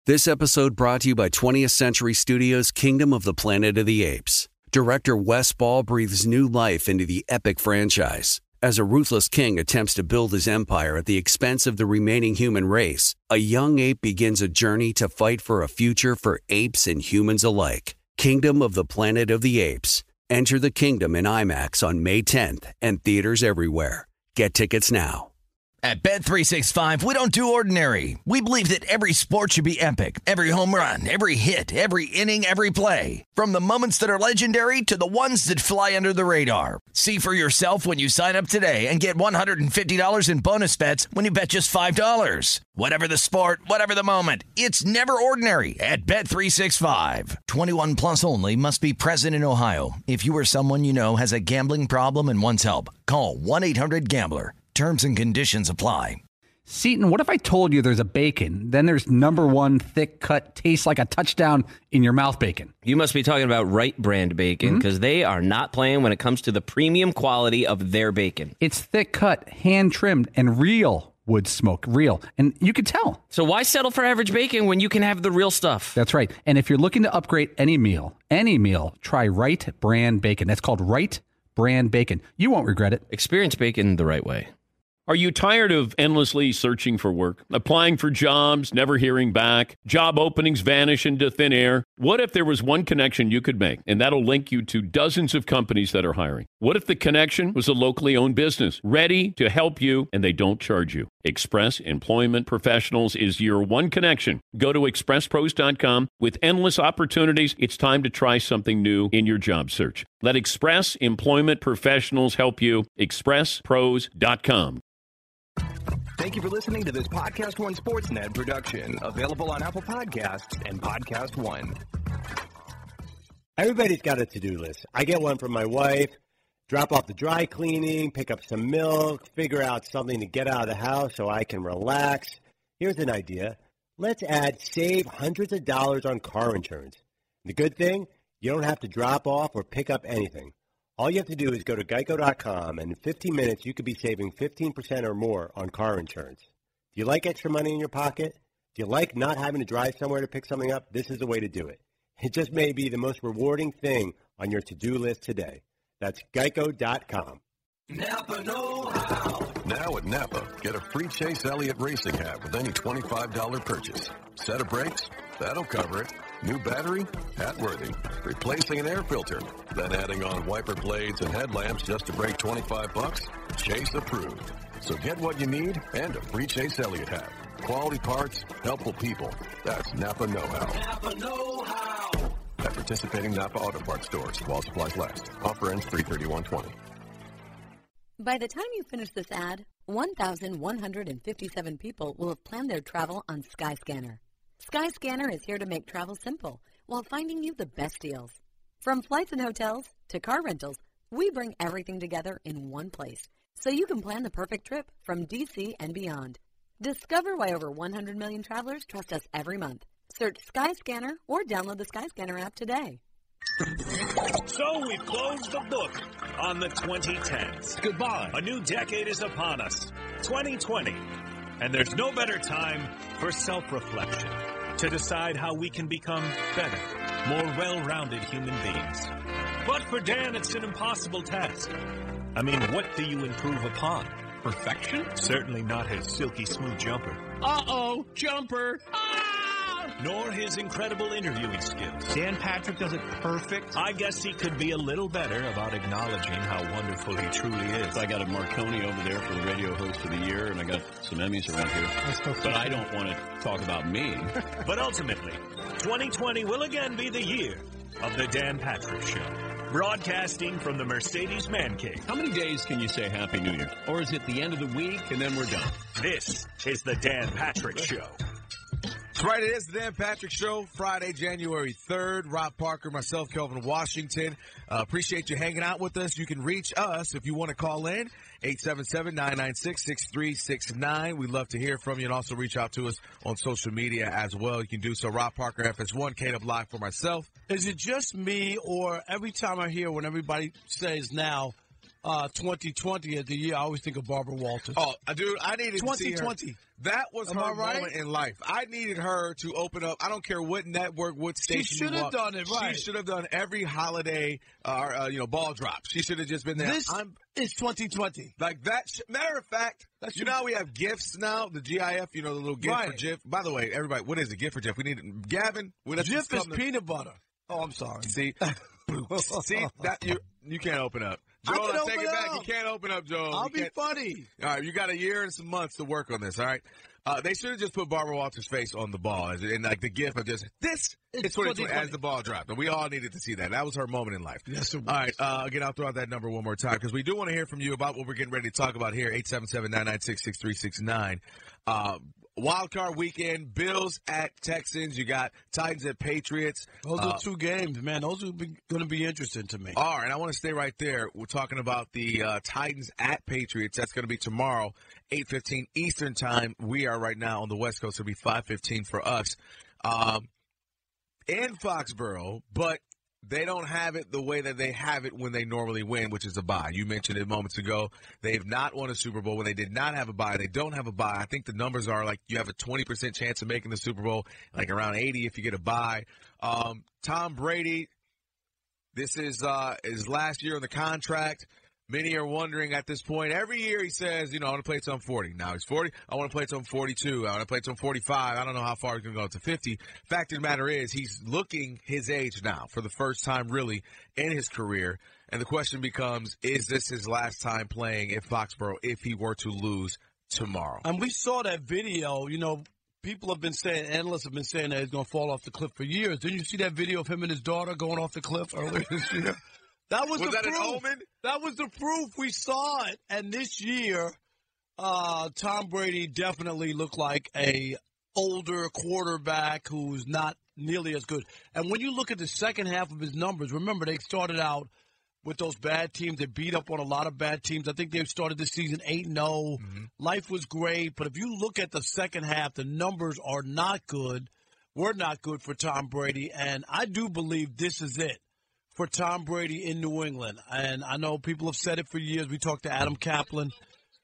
This episode brought to you by 20th Century Studios' Kingdom of the Planet of the Apes. Director Wes Ball breathes new life into the epic franchise. As a ruthless king attempts to build his empire at the expense of the remaining human race, a young ape begins a journey to fight for a future for apes and humans alike. Kingdom of the Planet of the Apes. Enter the kingdom in IMAX on May 10th and theaters everywhere. Get tickets now. At Bet365, we don't do ordinary. We believe that every sport should be epic. Every home run, every hit, every inning, every play. From the moments that are legendary to the ones that fly under the radar. See for yourself when you sign up today and get $150 in bonus bets when you bet just $5. Whatever the sport, whatever the moment, it's never ordinary at Bet365. 21 plus only. Must be present in Ohio. If you or someone you know has a gambling problem and wants help, call 1-800-GAMBLER. Terms and conditions apply. Seton, what if I told you there's a bacon, then there's number one thick cut, tastes like a touchdown in your mouth bacon? You must be talking about Wright Brand bacon, because they are not playing when it comes to the premium quality of their bacon. It's thick cut, hand trimmed, and real wood smoke. Real. And you can tell. So why settle for average bacon when you can have the real stuff? That's right. And if you're looking to upgrade any meal, try Wright Brand bacon. That's called Wright Brand bacon. You won't regret it. Experience bacon the right way. Are you tired of endlessly searching for work, applying for jobs, never hearing back, job openings vanish into thin air? What if there was one connection you could make, and that'll link you to dozens of companies that are hiring? What if the connection was a locally owned business, ready to help you, and they don't charge you? Express Employment Professionals is your one connection. Go to expresspros.com. With endless opportunities, it's time to try something new in your job search. Let Express Employment Professionals help you. expresspros.com. Thank you for listening to this Podcast One Sportsnet production, available on Apple Podcasts and Podcast One. Everybody's got a to-do list. I get one from my wife, drop off the dry cleaning, pick up some milk, figure out something to get out of the house so I can relax. Here's an idea. Let's save hundreds of dollars on car insurance. The good thing, you don't have to drop off or pick up anything. All you have to do is go to geico.com, and in 15 minutes, you could be saving 15% or more on car insurance. Do you like extra money in your pocket? Do you like not having to drive somewhere to pick something up? This is the way to do it. It just may be the most rewarding thing on your to-do list today. That's geico.com. Napa know-how. Now at Napa, get a free Chase Elliott racing hat with any $25 purchase. Set of brakes? That'll cover it. New battery? Hat worthy. Replacing an air filter. Then adding on wiper blades and headlamps just to break $25? Chase approved. So get what you need and a free Chase Elliott hat. Quality parts, helpful people. That's Napa Know-How. Napa know-how. At participating Napa Auto Parts stores while supplies last. Offer ends 3/31/20. By the time you finish this ad, 1,157 people will have planned their travel on Skyscanner. Skyscanner is here to make travel simple while finding you the best deals. From flights and hotels to car rentals, we bring everything together in one place so you can plan the perfect trip from D.C. and beyond. Discover why over 100 million travelers trust us every month. Search Skyscanner or download the Skyscanner app today. So we've closed the book on the 2010s. Goodbye. A new decade is upon us, 2020. And there's no better time for self-reflection, to decide how we can become better, more well-rounded human beings. But for Dan, it's an impossible task. I mean, what do you improve upon? Perfection? Certainly not his silky smooth jumper. Uh-oh, jumper! Ah! Nor his incredible interviewing skills. Dan Patrick does it perfect. I guess he could be a little better about acknowledging how wonderful he truly is. I got a Marconi over there for the radio host of the year, and I got some Emmys around here. But I don't want to talk about me. But ultimately, 2020 will again be the year of the Dan Patrick Show. Broadcasting from the Mercedes Man Cave. How many days can you say Happy New Year? Or is it the end of the week and then we're done? This is the Dan Patrick Show. That's right, it is the Dan Patrick Show, Friday, January 3rd. Rob Parker, myself, Kelvin Washington. Appreciate you hanging out with us. You can reach us if you want to call in, 877-996-6369. We'd love to hear from you and also reach out to us on social media as well. You can do so. Rob Parker, FS1, K-Dub Live for myself. Is it just me, or every time I hear when everybody says now, 2020 as the year, I always think of Barbara Walters. Oh, dude, I needed 2020. to see her. That was her moment in life. I needed her to open up. I don't care what network, what station. She should have done it, right? She should have done every holiday, ball drop. She should have just been there. This is 2020. Like that. Matter of fact, you know how we have GIFs now, the GIF, the little GIF for GIF. By the way, everybody, what is a GIF for GIF? We need Gavin. GIF is peanut butter. Oh, I'm sorry. See that you can't open up. Joel, I take it back. You can't open up, Joel. I'll be funny. All right, you got a year and some months to work on this, all right? They should have just put Barbara Walters' face on the ball, and like the gif of just, this is 2020 as the ball dropped. And we all needed to see that. That was her moment in life. Yes, it was. All right, again, I'll throw out that number one more time, because we do want to hear from you about what we're getting ready to talk about here, 877-996-6369. Wild card weekend, Bills at Texans. You got Titans at Patriots. Those are two games, man. Those are going to be interesting to me. All right, I want to stay right there. We're talking about the Titans at Patriots. That's going to be tomorrow, 8:15 Eastern time. We are right now on the West Coast. It'll be 5:15 for us in Foxborough, but they don't have it the way that they have it when they normally win, which is a bye. You mentioned it moments ago. They have not won a Super Bowl when they did not have a bye. They don't have a bye. I think the numbers are like you have a 20% chance of making the Super Bowl, like around 80 if you get a bye. Tom Brady, this is his last year on the contract. Many are wondering at this point. Every year he says, I want to play till I'm 40. Now he's 40. I want to play till I'm 42. I want to play till I'm 45. I don't know how far he's going to go to 50. Fact of the matter is he's looking his age now for the first time really in his career. And the question becomes, is this his last time playing at Foxborough if he were to lose tomorrow? And we saw that video, people have been saying, analysts have been saying that he's going to fall off the cliff for years. Didn't you see that video of him and his daughter going off the cliff earlier this year? That was the that proof. An omen? That was the proof. We saw it. And this year, Tom Brady definitely looked like a older quarterback who's not nearly as good. And when you look at the second half of his numbers, remember they started out with those bad teams. They beat up on a lot of bad teams. I think they started this season 8-0. Mm-hmm. Life was great. But if you look at the second half, the numbers are not good. Were not good for Tom Brady. And I do believe this is it for Tom Brady in New England. And I know people have said it for years. We talked to Adam Kaplan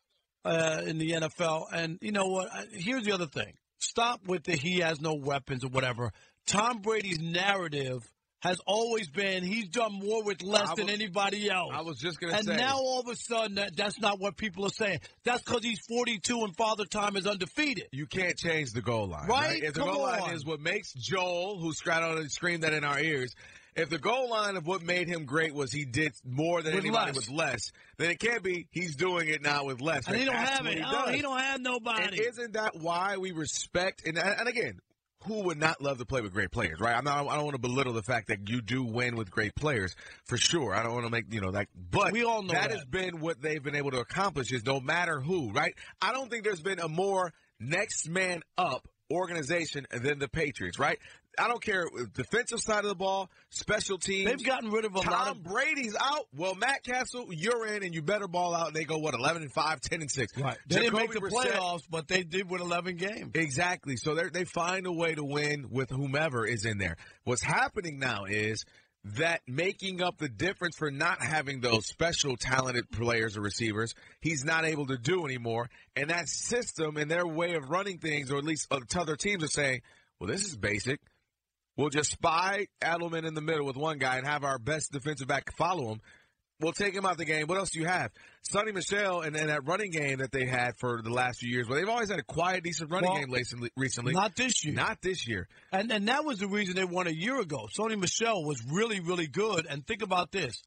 in the NFL. And you know what? Here's the other thing. Stop with the he has no weapons or whatever. Tom Brady's narrative has always been he's done more with less than anybody else. I was just going to say. And now all of a sudden that's not what people are saying. That's because he's 42 and Father Time is undefeated. You can't change the goal line. Right? If the goal line is what makes Joel, who screamed that in our ears, if the goal line of what made him great was he did more than anybody with less, then it can't be he's doing it now with less. And he don't have it. He don't have nobody. And isn't that why we respect, and again, who would not love to play with great players, right? I don't want to belittle the fact that you do win with great players, for sure. I don't want to make, but we all know that has been what they've been able to accomplish is no matter who, right? I don't think there's been a more next man up organization than the Patriots, right? I don't care, defensive side of the ball, special teams. They've gotten rid of a lot of. Tom Brady's out. Well, Matt Castle, you're in, and you better ball out. And they go, 11-5, 10-6. Right. They didn't make the playoffs, but they did win 11 games. Exactly. So they find a way to win with whomever is in there. What's happening now is that making up the difference for not having those special talented players or receivers, he's not able to do anymore. And that system and their way of running things, or at least other teams are saying, well, this is basic. We'll just spy Edelman in the middle with one guy and have our best defensive back follow him. We'll take him out of the game. What else do you have? Sonny Michel and that running game that they had for the last few years. Well, they've always had a quiet, decent running game recently. Not this year. Not this year. And that was the reason they won a year ago. Sonny Michel was really, really good. And think about this.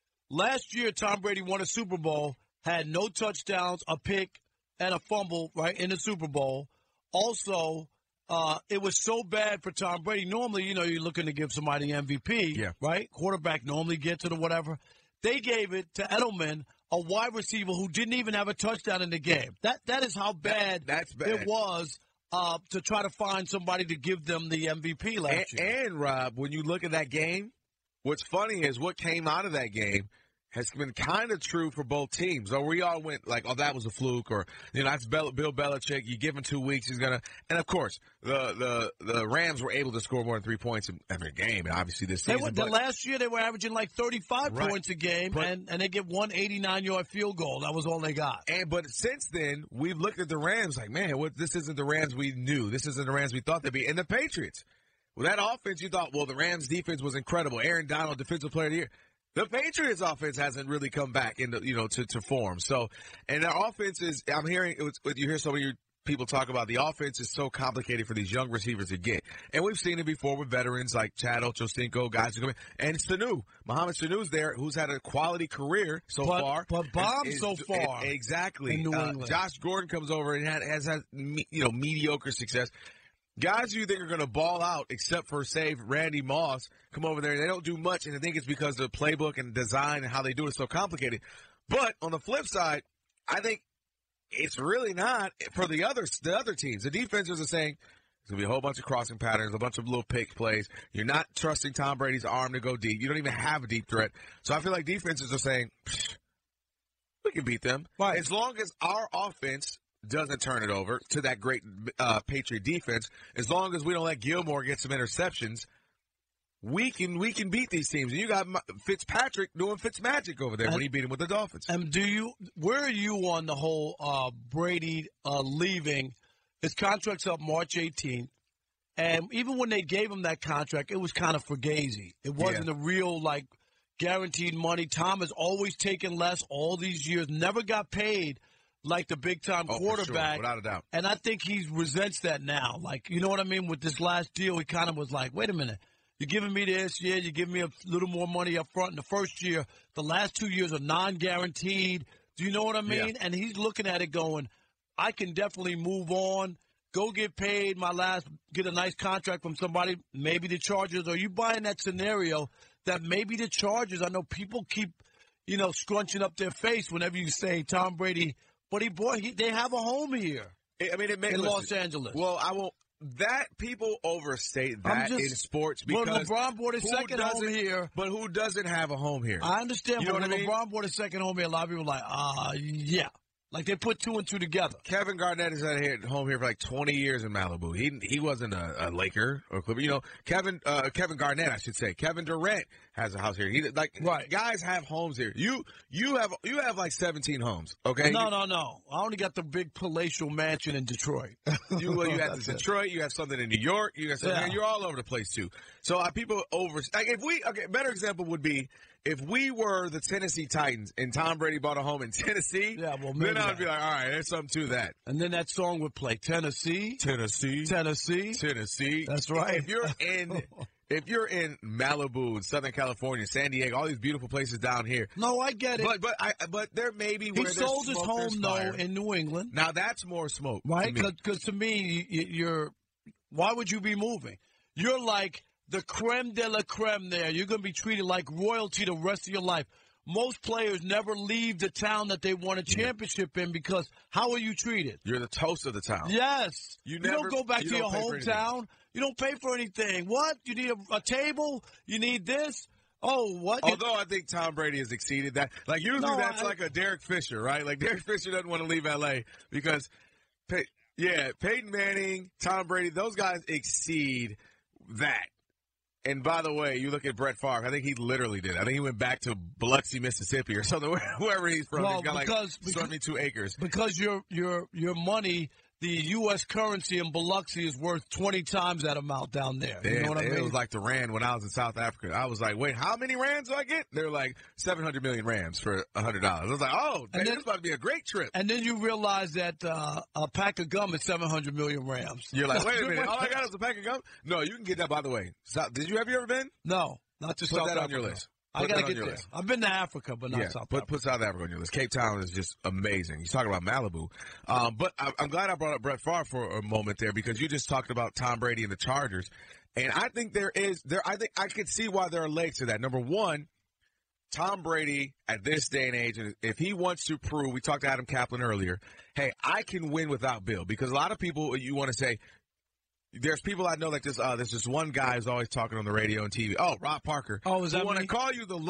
Last year, Tom Brady won a Super Bowl, had no touchdowns, a pick, and a fumble, right, in the Super Bowl. Also, it was so bad for Tom Brady. Normally, you're looking to give somebody MVP, right? Quarterback normally gets it or whatever. They gave it to Edelman, a wide receiver who didn't even have a touchdown in the game. That is how bad, it was to try to find somebody to give them the MVP last year. And, Rob, when you look at that game, what's funny is what came out of that game, has been kind of true for both teams. Or we all went like, oh, that was a fluke, or that's Bill Belichick. You give him 2 weeks, he's gonna. And of course, the Rams were able to score more than 3 points in every game, and obviously this season. Last year they were averaging like 35 points a game, and they get one 89-yard field goal. That was all they got. But since then, we've looked at the Rams like, man, this isn't the Rams we knew. This isn't the Rams we thought they'd be. And the Patriots, with that offense, you thought, well, the Rams defense was incredible. Aaron Donald, defensive player of the year. The Patriots offense hasn't really come back into, to form. So, and their offense is, I'm hearing, you hear so many people talk about the offense is so complicated for these young receivers to get. And we've seen it before with veterans like Chad Ochocinco, guys who come in. And Sanu, Mohamed Sanu's there, who's had a quality career so far. But bombed so far. Exactly. In New England. Josh Gordon comes over and has had, mediocre success. Guys you think are going to ball out, except for, say, Randy Moss, come over there and they don't do much, and I think it's because the playbook and design and how they do it is so complicated. But on the flip side, I think it's really not for the other teams. The defenses are saying there's going to be a whole bunch of crossing patterns, a bunch of little pick plays. You're not trusting Tom Brady's arm to go deep. You don't even have a deep threat. So I feel like defenses are saying, we can beat them. Right. As long as our offense doesn't turn it over to that great Patriot defense, as long as we don't let Gilmore get some interceptions, we can beat these teams. And you got Fitzpatrick doing Fitzmagic over there when he beat him with the Dolphins. And where are you on the whole Brady leaving? His contract's up March 18th. And even when they gave him that contract, it was kind of fugazi. It wasn't a real, guaranteed money. Tom has always taken less all these years, never got paid like the big-time quarterback. For sure, without a doubt. And I think he resents that now. You know what I mean? With this last deal, he kind of was like, wait a minute. You're giving me this year. You're giving me a little more money up front in the first year. The last 2 years are non-guaranteed. Do you know what I mean? Yeah. And he's looking at it going, I can definitely move on, go get paid get a nice contract from somebody, maybe the Chargers. Are you buying that scenario that maybe the Chargers, I know people keep, scrunching up their face whenever you say Tom Brady, but they have a home here. In Los Angeles. Well, I won't. That people overstate that in sports because LeBron bought his second home here. But who doesn't have a home here? I understand. You know but what I mean? LeBron bought his second home here, a lot of people are like, yeah. Like they put 2 and 2 together. Kevin Garnett has had home here for 20 years in Malibu. He wasn't a Laker or Clipper. Kevin Garnett, I should say. Kevin Durant has a house here. Guys have homes here. You have 17 homes. Okay. No. I only got the big palatial mansion in Detroit. You have this in Detroit. You have something in New York. You got something. Man, you're all over the place too. So people better example would be if we were the Tennessee Titans and Tom Brady bought a home in Tennessee. Yeah, well, then I would be like, all right, there's something to that. And then that song would play Tennessee. That's right. If you're in Malibu, Southern California, San Diego, all these beautiful places down here. No, I get it. But there may be where he sold his home though in New England. Now that's more smoke, right? Because to me, why would you be moving? You're like the creme de la creme there. You're going to be treated like royalty the rest of your life. Most players never leave the town that they won a championship in because how are you treated? You're the toast of the town. Yes. You don't go back to your hometown. You don't pay for anything. What? You need a table? You need this? Oh, what? Although I think Tom Brady has exceeded that. Usually that's like a Derek Fisher, right? Like Derek Fisher doesn't want to leave L.A. because, Peyton Manning, Tom Brady, those guys exceed that. And by the way, you look at Brett Favre. I think he literally did. I think he went back to Biloxi, Mississippi, or something. Wherever he's from, he's got 72 acres. Because your money, the U.S. currency in Biloxi is worth 20 times that amount down there. You know what I mean? It was like the rand when I was in South Africa. I was like, wait, how many rands do I get? They were like 700 million rands for $100. I was like, oh, this is about to be a great trip. And then you realize that a pack of gum is 700 million rams. You're like, wait a minute, all I got is a pack of gum? No, you can get that, by the way. Have you ever been? No, not to South Africa. Put that on your list. I got to get there. List. I've been to Africa, but not South Africa. Put South Africa on your list. Cape Town is just amazing. He's talking about Malibu. But I'm glad I brought up Brett Favre for a moment there because you just talked about Tom Brady and the Chargers. And I think I think I could see why there are legs to that. Number one, Tom Brady at this day and age, if he wants to prove, we talked to Adam Kaplan earlier, hey, I can win without Bill. Because a lot of people, you want to say, there's people I know like this. There's this one guy who's always talking on the radio and TV. Oh, Rob Parker. Oh, is that want to call you the LOAT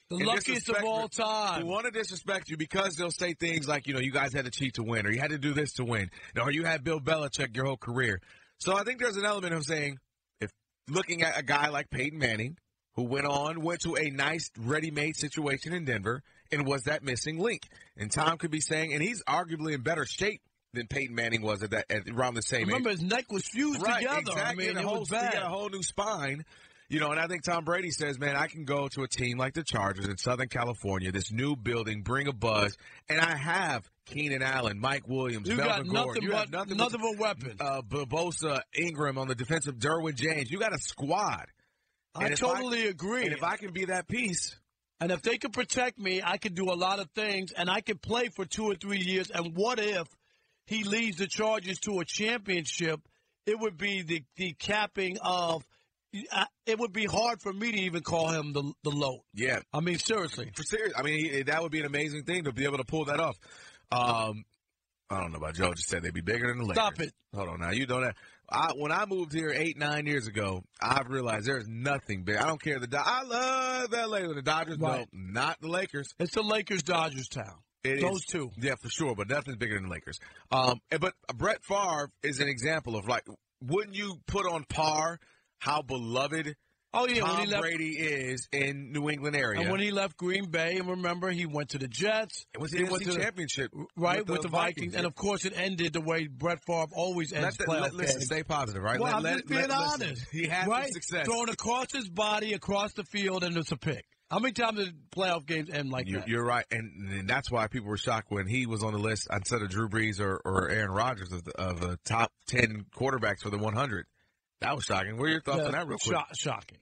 The and luckiest of all time. Who want to disrespect you because they'll say things like, you guys had to cheat to win, or you had to do this to win, or you had Bill Belichick your whole career. So I think there's an element of saying, if looking at a guy like Peyton Manning, who went to a nice, ready-made situation in Denver and was that missing link. And Tom could be saying, and he's arguably in better shape than Peyton Manning was at around the same age. Remember, his neck was fused together. Exactly. I mean, it was bad. He got a whole new spine. And I think Tom Brady says, man, I can go to a team like the Chargers in Southern California, this new building, bring a buzz, and I have Keenan Allen, Mike Williams, Melvin Gordon. You got nothing but a weapon. Bosa, Ingram on the defensive, Derwin James. You got a squad. I totally agree. And if I can be that piece. And if they can protect me, I can do a lot of things, and I can play for 2 or 3 years. And what if he leads the Chargers to a championship? It would be the capping of it would be hard for me to even call him the LOAT. Yeah. I mean, seriously. I mean, that would be an amazing thing to be able to pull that off. I don't know about Joe. Just said they'd be bigger than the Lakers. Stop it. Hold on now. You know that. When I moved here 8-9 years ago, I've realized there's nothing big. I don't care. I love LA with the Dodgers. Right. No, not the Lakers. It's the Lakers-Dodgers town. Those two. Yeah, for sure, but nothing's bigger than the Lakers. But Brett Favre is an example of, wouldn't you put on par how beloved Tom Brady is in New England area? And when he left Green Bay, and remember, he went to the Jets. It was the NFC Championship. Right, with the Vikings. And, of course, it ended the way Brett Favre always ends playoff games. Listen, stay positive, right? Well, I'm just being honest. He had some success. Thrown across his body, across the field, and it's a pick. How many times did playoff games end like that? You're right, and that's why people were shocked when he was on the list instead of Drew Brees or Aaron Rodgers of the top 10 quarterbacks for the 100. That was shocking. What are your thoughts on that real quick? Shocking.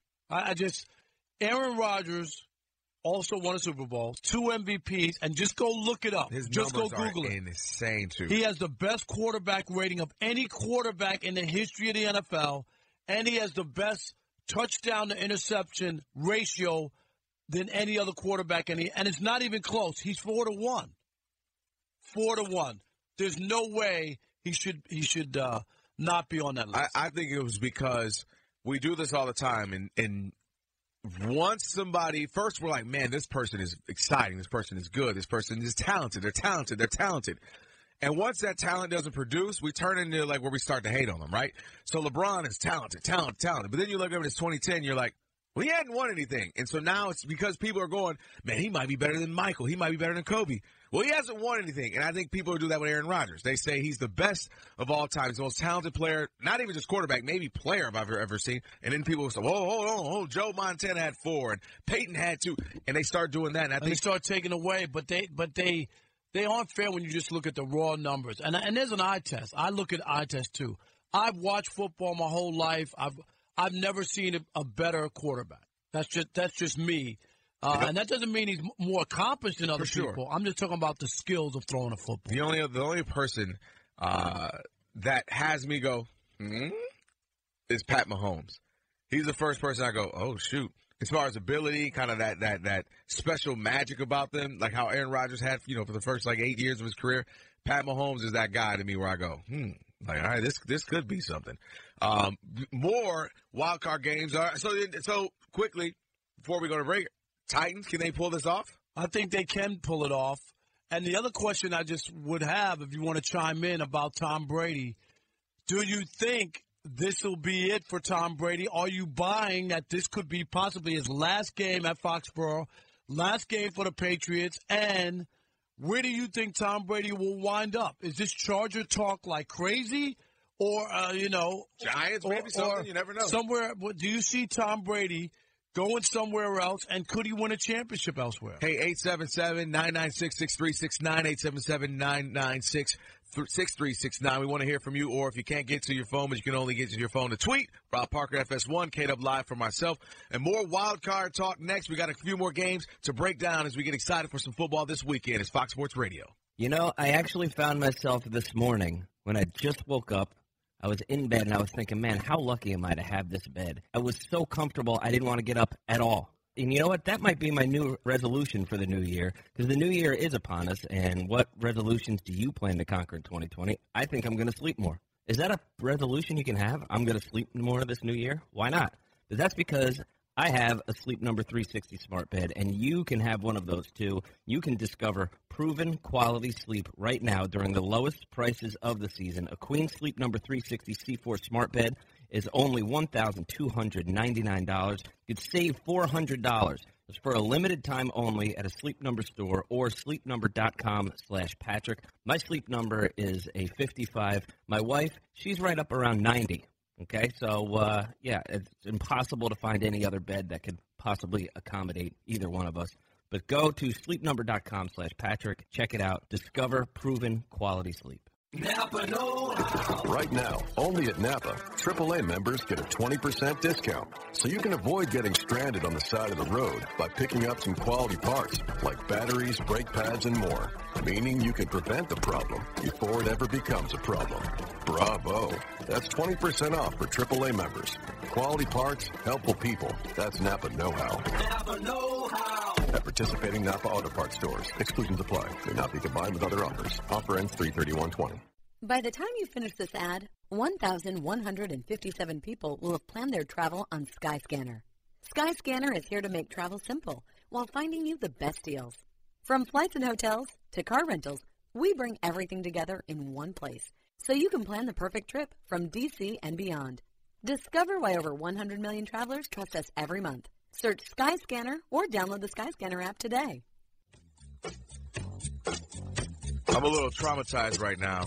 Aaron Rodgers also won a Super Bowl, 2 MVPs, and just go look it up. Just go Google it. Insane, too. He has the best quarterback rating of any quarterback in the history of the NFL, and he has the best touchdown to interception ratio than any other quarterback. And it's not even close. He's 4-1. 4-1. There's no way he should not be on that list. I think it was because we do this all the time, and once somebody, first we're like, man, this person is exciting, this person is good, this person is talented, they're talented. And once that talent doesn't produce, we turn into where we start to hate on them, right? So LeBron is talented. But then you look at him, it's 2010, you're like, well, he hadn't won anything. And so now it's because people are going, man, he might be better than Michael. He might be better than Kobe. Well, he hasn't won anything. And I think people do that with Aaron Rodgers. They say he's the best of all time. He's the most talented player, not even just quarterback, maybe player I've ever seen. And then people will say, whoa, hold on. Joe Montana had 4 and Peyton had 2. And they start doing that. And they start taking away. But they aren't fair when you just look at the raw numbers. And there's an eye test. I look at eye test, too. I've watched football my whole life. I've never seen a better quarterback. That's just me. And that doesn't mean he's more accomplished than other people. I'm just talking about the skills of throwing a football. The only person that has me go, is Pat Mahomes. He's the first person I go, oh, shoot. As far as ability, kind of that special magic about them, like how Aaron Rodgers had, for the first 8 years of his career. Pat Mahomes is that guy to me where I go, all right, this could be something. More wild card games are so quickly before we go to break. Titans, can they pull this off? I think they can pull it off. And the other question I just would have, if you want to chime in about Tom Brady, do you think this will be it for Tom Brady? Are you buying that this could be possibly his last game at Foxborough, last game for the Patriots, and where do you think Tom Brady will wind up? Is this Charger talk like crazy? Or, Giants, maybe something, you never know. Somewhere, do you see Tom Brady going somewhere else, and could he win a championship elsewhere? Hey, 877-996-6369, 877-996-6369. We want to hear from you, or if you can't get to your phone, but you can only get to your phone to tweet, Rob Parker FS1, K-Dub Live for myself, and more wild card talk next. We got a few more games to break down as we get excited for some football this weekend. It's Fox Sports Radio. I actually found myself this morning when I just woke up. I was in bed, and I was thinking, man, how lucky am I to have this bed? I was so comfortable, I didn't want to get up at all. And you know what? That might be my new resolution for the new year, because the new year is upon us, and what resolutions do you plan to conquer in 2020? I think I'm going to sleep more. Is that a resolution you can have? I'm going to sleep more this new year? Why not? But that's because I have a Sleep Number 360 smart bed, and you can have one of those too. You can discover proven quality sleep right now during the lowest prices of the season. A Queen Sleep Number 360 C4 smart bed is only $1,299. You could save $400. It's for a limited time only at a Sleep Number store or sleepnumber.com/Patrick. My sleep number is a 55. My wife, she's right up around 90. Okay, so, it's impossible to find any other bed that could possibly accommodate either one of us. But go to sleepnumber.com/Patrick. Check it out. Discover proven quality sleep. Napa know-how. Right now, only at Napa, AAA members get a 20% discount. So you can avoid getting stranded on the side of the road by picking up some quality parts like batteries, brake pads, and more. Meaning you can prevent the problem before it ever becomes a problem. Bravo. That's 20% off for AAA members. Quality parts, helpful people. That's Napa know-how. Napa know-how. At participating Napa Auto Parts stores. Exclusions apply. May not be combined with other offers. Offer ends 3/31/20. By the time you finish this ad, 1,157 people will have planned their travel on Skyscanner. Skyscanner is here to make travel simple while finding you the best deals. From flights and hotels to car rentals, we bring everything together in one place so you can plan the perfect trip from D.C. and beyond. Discover why over 100 million travelers trust us every month. Search Skyscanner or download the Skyscanner app today. I'm a little traumatized right now.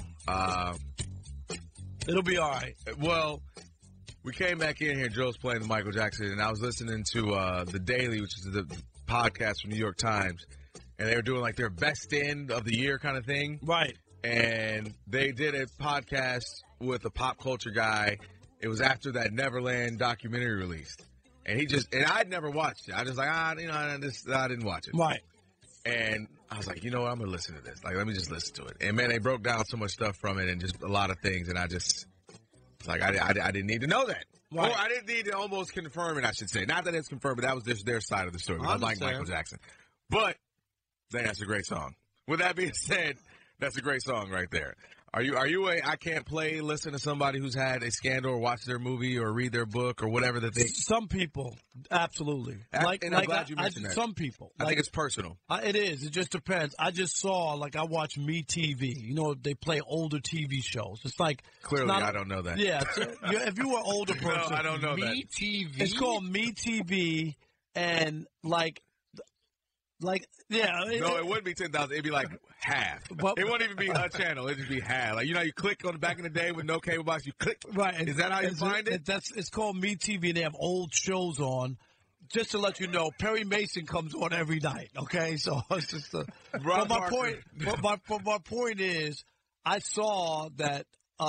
It'll be all right. Well, we came back in here. Joe's playing the Michael Jackson, and I was listening to The Daily, which is the podcast from New York Times, and they were doing like their best end of the year kind of thing. Right. And they did a podcast with a pop culture guy. It was after that Neverland documentary released. And I'd never watched it. I was like, I didn't watch it. Right. And I was like, you know what? I'm going to listen to this. Like, let me just listen to it. And, man, they broke down so much stuff from it and just a lot of things. And I just, like, I didn't need to know that. Right. Or I didn't need to almost confirm it, I should say. Not that it's confirmed, but that was just their side of the story. I like Michael Jackson. But that's a great song. With that being said, that's a great song right there. Are you a I can't play, listen to somebody who's had a scandal or watch their movie or read their book or whatever that they... Some people, absolutely. I'm glad you mentioned that. Some people. I think it's personal. It is. It just depends. I just saw, I watch MeTV. You know, they play older TV shows. It's like... Clearly, I don't know that. Yeah. If you were an older person... No, I don't know that. MeTV? It's called MeTV, and, yeah. No, it wouldn't be 10,000. It'd be like half. It wouldn't even be a channel. It'd just be half. Like, you know, you click on the back in the day with no cable box. You click. Right. Is that how you find it? It's called MeTV, and they have old shows on. Just to let you know, Perry Mason comes on every night. Okay, so it's just. But my point is, I saw that.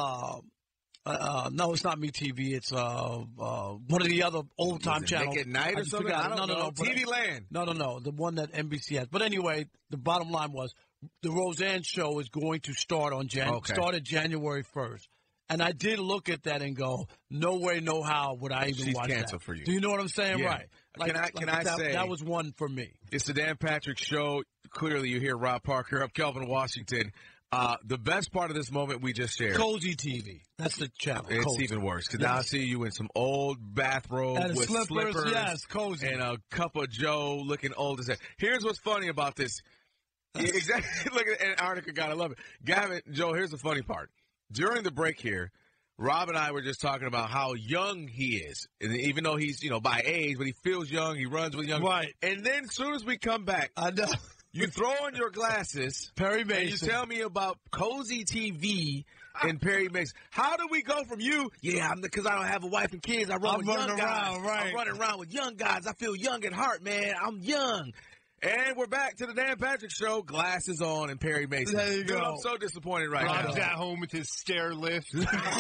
No, it's not MeTV. It's one of the other old time channels. Nick at Night or something? I don't know. TV Land. No. The one that NBC has. But anyway, the bottom line was the Roseanne show is going to start on started January 1st. And I did look at that and go, no way, no how would I even watch that. She's canceled for you. Do you know what I'm saying? Yeah. Right. Can I say that was one for me. It's the Dan Patrick Show. Clearly, you hear Rob Parker up, Kelvin Washington. The best part of this moment we just shared. Cozy TV. That's the channel. It's Cozy. even worse because now I see you in some old bathrobe and with slippers. Yes, cozy. And a cup of Joe looking old as hell. Here's what's funny about this. Exactly. Look at Antarctica. God, I love it. Gavin, Joe, here's the funny part. During the break here, Rob and I were just talking about how young he is. And even though he's, by age, but he feels young. He runs with young. Right. And then as soon as we come back, I know. You throw on your glasses, Perry Mason, and you tell me about Cozy TV and Perry Mason. How do we go from you? Yeah, because I don't have a wife and kids. I run with young guys. Right. I'm running around with young guys. I feel young at heart, man. I'm young. And we're back to the Dan Patrick Show. Glasses on and Perry Mason. There you go. I'm so disappointed right now. Rob's at home with his stair lift.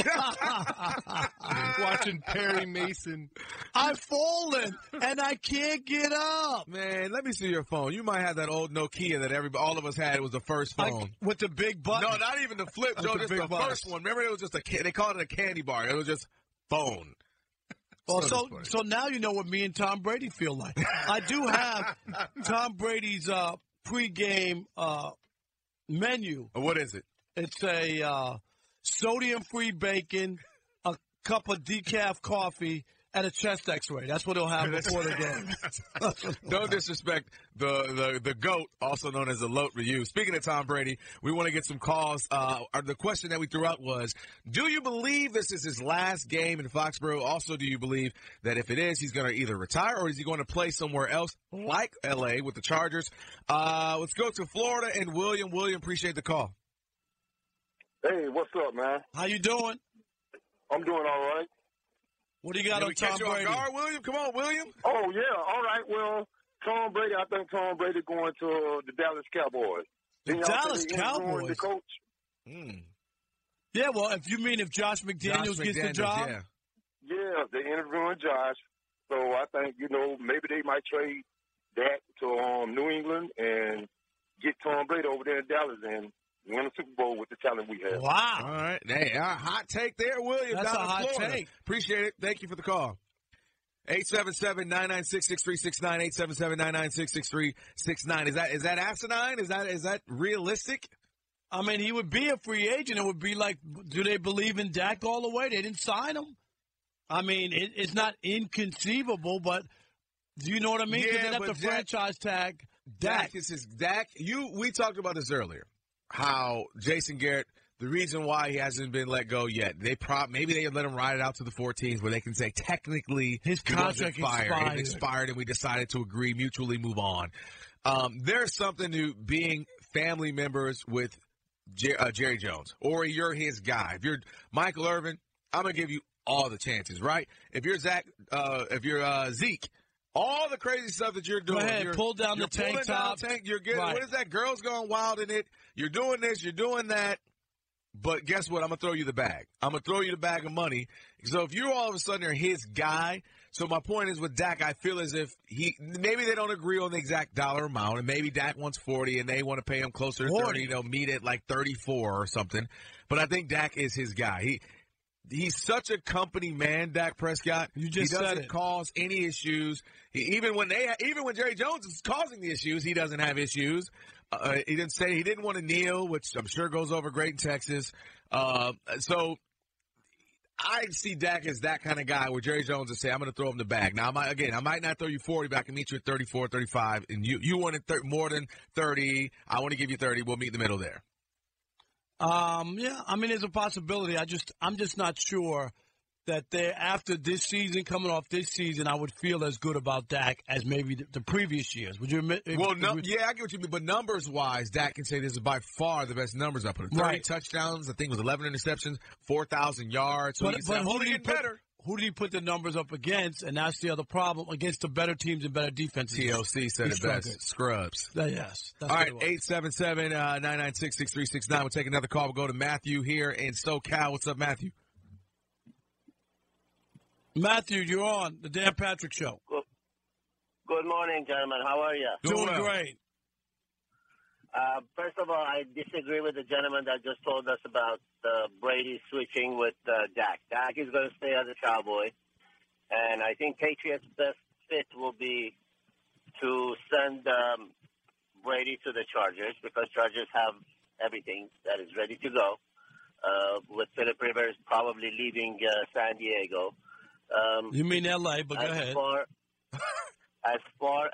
Watching Perry Mason. I've fallen, and I can't get up. Man, let me see your phone. You might have that old Nokia that all of us had. It was the first phone. With the big button? No, not even the flip, Joe. Just the first one. Remember, it was just they called it a candy bar. It was just phone. Well, so now you know what me and Tom Brady feel like. I do have Tom Brady's pregame menu. What is it? It's a sodium-free bacon, a cup of decaf coffee, and a chest X-ray. That's what he'll have before the game. No disrespect, the GOAT, also known as the Loat Ryu. Speaking of Tom Brady, we want to get some calls. The question that we threw out was, do you believe this is his last game in Foxborough? Also, do you believe that if it is, he's going to either retire or is he going to play somewhere else like L.A. with the Chargers? Let's go to Florida and William. William, appreciate the call. Hey, what's up, man? How you doing? I'm doing all right. What do you got on Tom Brady? Guard, William? Come on, William. Oh, yeah. All right. Well, Tom Brady, I think Tom Brady going to the Dallas Cowboys. The Dallas Cowboys? The coach? Yeah, well, if Josh McDaniels gets the job. Yeah, they're interviewing Josh. So I think, maybe they might trade that to New England and get Tom Brady over there in Dallas and win a Super Bowl with the talent we have. Wow. All right. Hey, hot take there, William. That's down a in hot Florida. take. Appreciate it. Thank you for the call. 877-996-6369, 877-996-6369. Is that asinine? Is that realistic? I mean, he would be a free agent. It would be like, do they believe in Dak all the way? They didn't sign him. I mean, it's not inconceivable, but do you know what I mean? Yeah, they'd have to franchise tag Dak. We talked about this earlier. How Jason Garrett, the reason why he hasn't been let go yet, maybe they let him ride it out to the 14s where they can say technically his contract expired and we decided to agree, mutually move on. There's something to being family members with Jerry Jones, or you're his guy. If you're Michael Irvin, I'm gonna give you all the chances, right? If you're Zeke, all the crazy stuff that you're doing. Go ahead, pull down the tank top. You're getting, right. What is that? Girls Gone Wild in it. You're doing this, you're doing that. But guess what? I'm going to throw you the bag. I'm going to throw you the bag of money. So if you all of a sudden are his guy, so my point is with Dak, I feel as if maybe they don't agree on the exact dollar amount, and maybe Dak wants 40 and they want to pay him closer to 30. They'll meet at like 34 or something. But I think Dak is his guy. He's such a company man, Dak Prescott. You just he doesn't said it. cause any issues. Even when Jerry Jones is causing the issues, he doesn't have issues. He didn't want to kneel, which I'm sure goes over great in Texas. So I see Dak as that kind of guy where Jerry Jones will say, I'm going to throw him the bag. Now, I might not throw you 40, but I can meet you at 34, 35, and you wanted more than 30. I want to give you 30. We'll meet in the middle there. Yeah, I mean, there's a possibility. I'm just not sure that after this season, coming off this season, I would feel as good about Dak as maybe the previous years. Would you admit? Yeah, I get what you mean. But numbers-wise, Dak can say this is by far the best numbers I put. 30 touchdowns, I think it was 11 interceptions, 4,000 yards. So but who did he better? Who did he put the numbers up against? And that's the other problem, against the better teams and better defenses. TLC said it best. Scrubs. Yes. All right, 877-996-6369. We'll take another call. We'll go to Matthew here in SoCal. What's up, Matthew? Matthew, you're on the Dan Patrick Show. Good morning, gentlemen. How are you? Doing great. First of all, I disagree with the gentleman that just told us about Brady switching with Dak. Dak is going to stay as a Cowboy, and I think Patriots' best fit will be to send Brady to the Chargers because Chargers have everything that is ready to go. With Philip Rivers probably leaving San Diego. You mean L.A., but go ahead. As far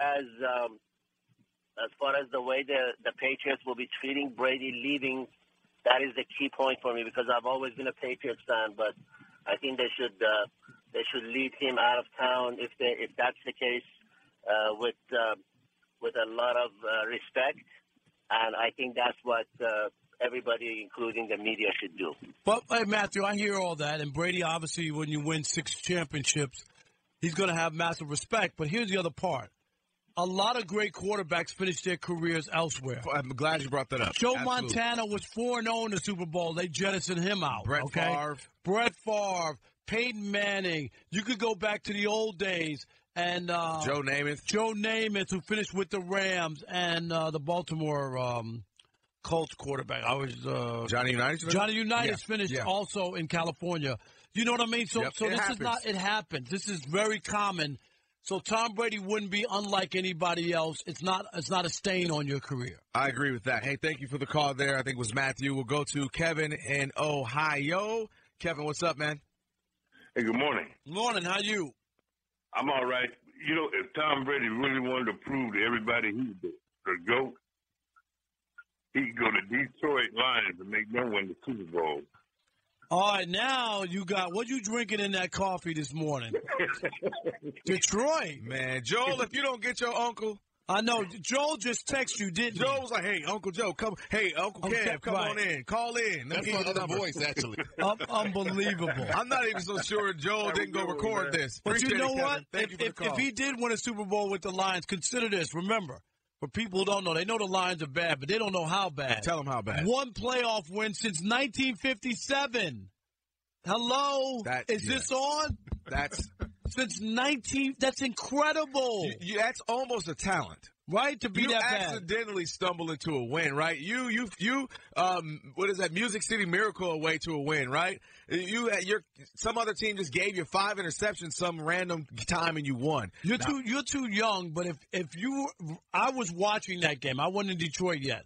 as the way the Patriots will be treating Brady leaving, that is the key point for me because I've always been a Patriots fan. But I think they should lead him out of town if that's the case with a lot of respect, and I think that's what everybody, including the media, should do. But hey, Matthew, I hear all that, and Brady obviously, when you win 6 championships, he's going to have massive respect. But here's the other part. A lot of great quarterbacks finish their careers elsewhere. I'm glad you brought that up. Joe Montana was 4-0 in the Super Bowl. They jettisoned him out. Brett Favre, Peyton Manning. You could go back to the old days. And Joe Namath, who finished with the Rams, and the Baltimore Colts quarterback. Johnny Unitas. Johnny Unitas finished also in California. You know what I mean? So this happens. is not. It happens. This is very common. So Tom Brady wouldn't be unlike anybody else. It's not a stain on your career. I agree with that. Hey, thank you for the call there. I think it was Matthew. We'll go to Kevin in Ohio. Kevin, what's up, man? Hey, good morning. Good morning. How you? I'm all right. You know, if Tom Brady really wanted to prove to everybody he's the GOAT, he could go to Detroit Lions and make them win the Super Bowl. All right, now you got what you drinking in that coffee this morning? Detroit. Man, Joel, if you don't get your uncle. I know. Joel just texted you, didn't he? Joel was like, hey, Uncle Joe, come. Hey, Uncle Kev, come on in. Call in. That's my other voice, actually. Unbelievable. I'm not even so sure Joel didn't go record this. But Appreciate you know it, Kevin. what? Thank you for the call. If he did win a Super Bowl with the Lions, consider this. Remember, for people who don't know, they know the Lions are bad, but they don't know how bad. Tell them how bad. One playoff win since 1957. Hello? Is this on? That's since 19. That's incredible. That's almost a talent. Right, to be you that bad. accidentally stumble into a win, right? You what is that? Music City Miracle away to a win, right? Some other team just gave you 5 interceptions some random time and you won. You're too young, but I was watching that game. I wasn't in Detroit yet.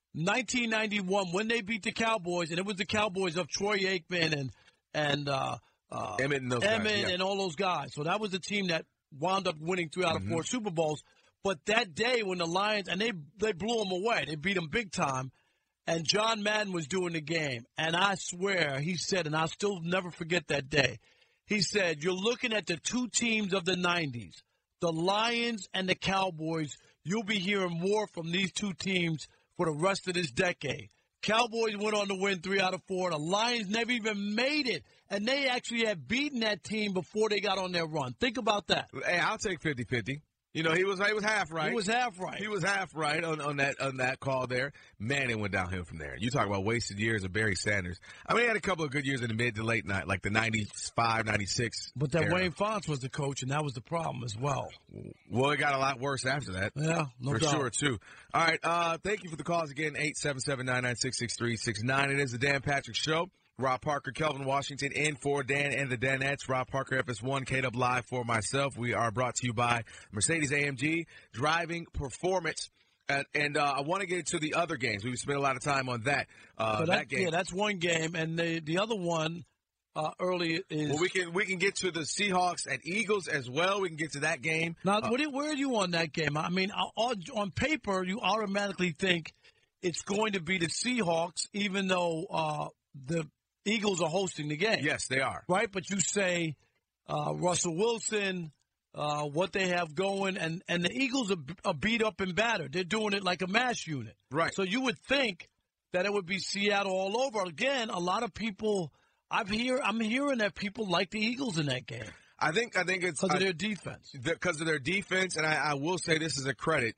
1991 when they beat the Cowboys, and it was the Cowboys of Troy Aikman and Emmett and those guys, yeah. and all those guys. So that was the team that wound up winning 3 out of 4 Super Bowls. But that day when the Lions, and they blew them away. They beat them big time. And John Madden was doing the game. And I swear, he said, and I'll still never forget that day, he said, you're looking at the 2 teams of the 90s, the Lions and the Cowboys. You'll be hearing more from these 2 teams for the rest of this decade. Cowboys went on to win 3 out of 4. The Lions never even made it. And they actually had beaten that team before they got on their run. Think about that. Hey, I'll take 50-50. You know, he was half right. He was half right. He was half right on that call there. Man, it went downhill from there. You talk about wasted years of Barry Sanders. I mean, he had a couple of good years in the mid to late night, like the 95, 96. But that era. Wayne Fontes was the coach, and that was the problem as well. Well, it got a lot worse after that. Yeah, no doubt. For sure, too. All right, thank you for the calls again, 877-996-6369. It is the Dan Patrick Show. Rob Parker, Kelvin Washington, in for Dan and the Danettes. Rob Parker, FS1, K-Dub Live for myself. We are brought to you by Mercedes-AMG Driving Performance. And I want to get to the other games. We've spent a lot of time on that. That game. Yeah, that's one game. And the other one early is... Well, we can get to the Seahawks and Eagles as well. We can get to that game. Now, where are you on that game? I mean, on paper, you automatically think it's going to be the Seahawks, even though the Eagles are hosting the game. Yes, they are. Right? But you say Russell Wilson, what they have going, and the Eagles are beat up and battered. They're doing it like a mass unit. Right. So you would think that it would be Seattle all over. Again, a lot of people, I'm hearing that people like the Eagles in that game. I think it's because of their defense. Because of their defense, and I will say this is a credit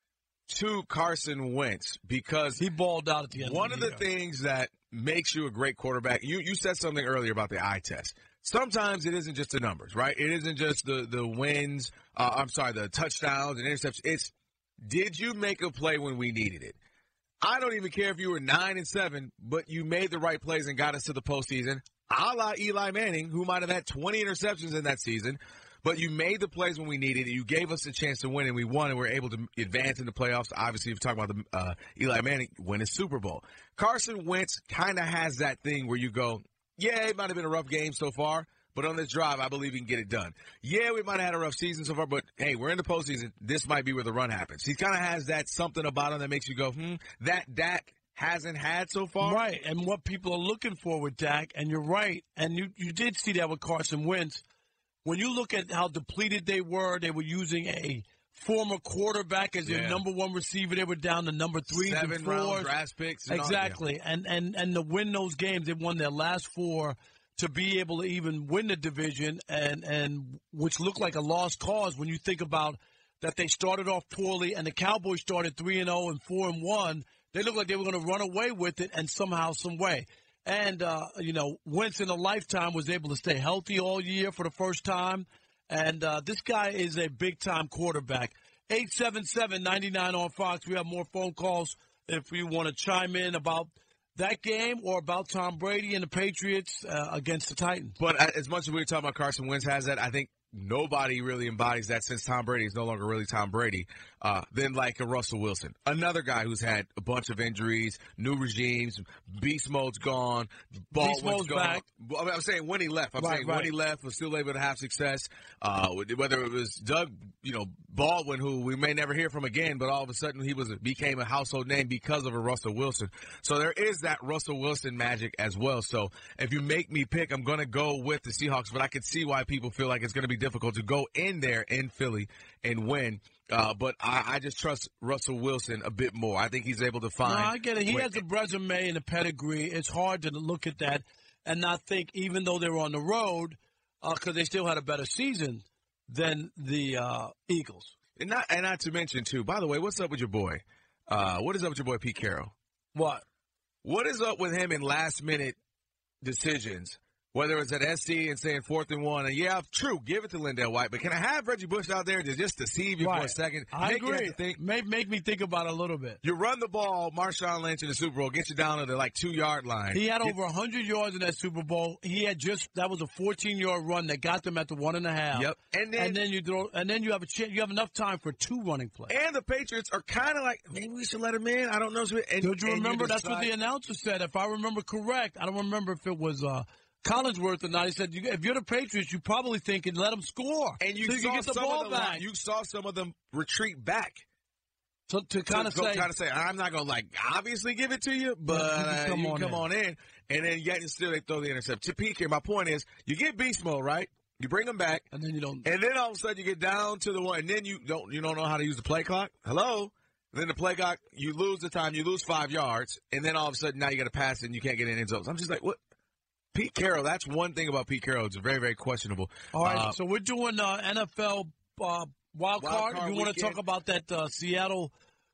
to Carson Wentz because he balled out at the end. One of the things that makes you a great quarterback, you said something earlier about the eye test. Sometimes it isn't just the numbers, right? It isn't just the wins. The touchdowns and interceptions. It's did you make a play when we needed it? I don't even care if you were 9-7, but you made the right plays and got us to the postseason. A la Eli Manning, who might have had 20 interceptions in that season. But you made the plays when we needed it. You gave us a chance to win, and we won, and we were able to advance in the playoffs. Obviously, if you're talking about the Eli Manning, win a Super Bowl. Carson Wentz kind of has that thing where you go, yeah, it might have been a rough game so far, but on this drive, I believe he can get it done. Yeah, we might have had a rough season so far, but, hey, we're in the postseason. This might be where the run happens. He kind of has that something about him that makes you go, that Dak hasn't had so far. Right, and what people are looking for with Dak, and you're right, and you did see that with Carson Wentz. When you look at how depleted they were using a former quarterback as their number 1 receiver. They were down to number 3 and 4. 7-round draft picks. Exactly. And to win those games, they won their last 4 to be able to even win the division, and which looked like a lost cause when you think about that they started off poorly and the Cowboys started 3-0 and 4-1. They looked like they were going to run away with it and somehow, some way. And, Wentz in a lifetime was able to stay healthy all year for the first time. And this guy is a big-time quarterback. 877-99 on Fox. We have more phone calls if you want to chime in about that game or about Tom Brady and the Patriots against the Titans. But as much as we were talking about Carson Wentz has that, I think nobody really embodies that since Tom Brady is no longer really Tom Brady, than like a Russell Wilson. Another guy who's had a bunch of injuries, new regimes, beast mode's gone, Baldwin's gone. Back. I'm saying when he left. When he left, was still able to have success. Whether it was Doug, Baldwin, who we may never hear from again, but all of a sudden he became a household name because of a Russell Wilson. So there is that Russell Wilson magic as well. So if you make me pick, I'm going to go with the Seahawks, but I can see why people feel like it's going to be difficult to go in there in Philly and win. But I just trust Russell Wilson a bit more. I think he's able to find. No, I get it. He has a resume and a pedigree. It's hard to look at that and not think, even though they were on the road, because they still had a better season than the Eagles. And not to mention, too, by the way, what's up with your boy? What is up with your boy Pete Carroll? What is up with him in last-minute decisions? Whether it's at SC and saying 4th and 1, and yeah, true, give it to Lindell White, but can I have Reggie Bush out there to just deceive you for a second? I agree. Make me think about it a little bit. You run the ball, Marshawn Lynch in the Super Bowl, get you down to the 2-yard line. He had over 100 yards in that Super Bowl. That was a 14-yard run that got them at the 1.5. Yep. And then you have a chance. You have enough time for 2 running plays. And the Patriots are kind of like, maybe we should let him in. I don't know. Don't you remember? That's what the announcer said. If I remember correct, I don't remember if it was Collinsworth or not. He said, if you're the Patriots, you probably thinking let them score. And you can get the ball back. You saw some of them retreat back. So to kind of say, I'm not going to obviously give it to you, but you come on in. And then yet and still they throw the interception. To Pete here, my point is, you get beast mode, right? You bring them back. And then you don't. And then all of a sudden you get down to the one, and then you don't know how to use the play clock. Hello? Then the play clock, you lose the time, you lose 5 yards, and then all of a sudden now you got to pass it and you can't get in end zones. I'm just like, what? Pete Carroll, that's one thing about Pete Carroll. It's very, very questionable. All right, so we're doing NFL wild card. You want to talk about that Seattle?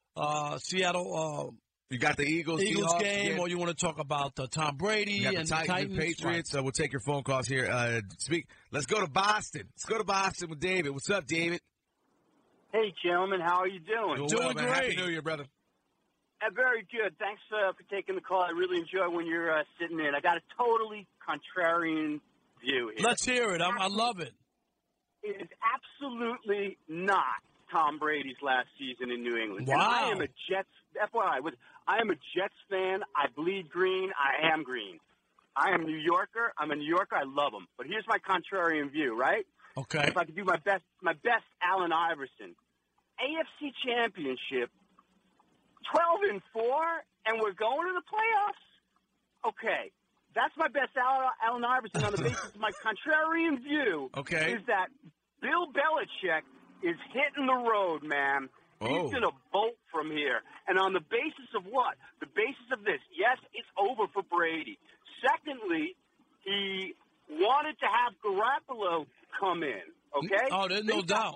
You got the Eagles game, or you want to talk about Tom Brady and the Titans and Patriots? Right. We'll take your phone calls here. Let's go to Boston. Let's go to Boston with David. What's up, David? Hey, gentlemen. How are you doing? Doing great. Happy New Year, brother. Very good. Thanks for taking the call. I really enjoy when you're sitting in. I got a totally contrarian view here. Let's hear it. I love it. It is absolutely not Tom Brady's last season in New England. Wow. And I am a Jets. FYI, I am a Jets fan. I bleed green. I am green. I am a New Yorker. I'm a New Yorker. I love them. But here's my contrarian view, right? Okay. If I could do my best Allen Iverson. AFC Championship. 12-4, and we're going to the playoffs? Okay. That's my best Allen Iverson on the basis of my contrarian view. Okay. Is that Bill Belichick is hitting the road, man. He's going to bolt from here. And on the basis of what? The basis of this. Yes, it's over for Brady. Secondly, he wanted to have Garoppolo come in, okay? Oh, there's no doubt.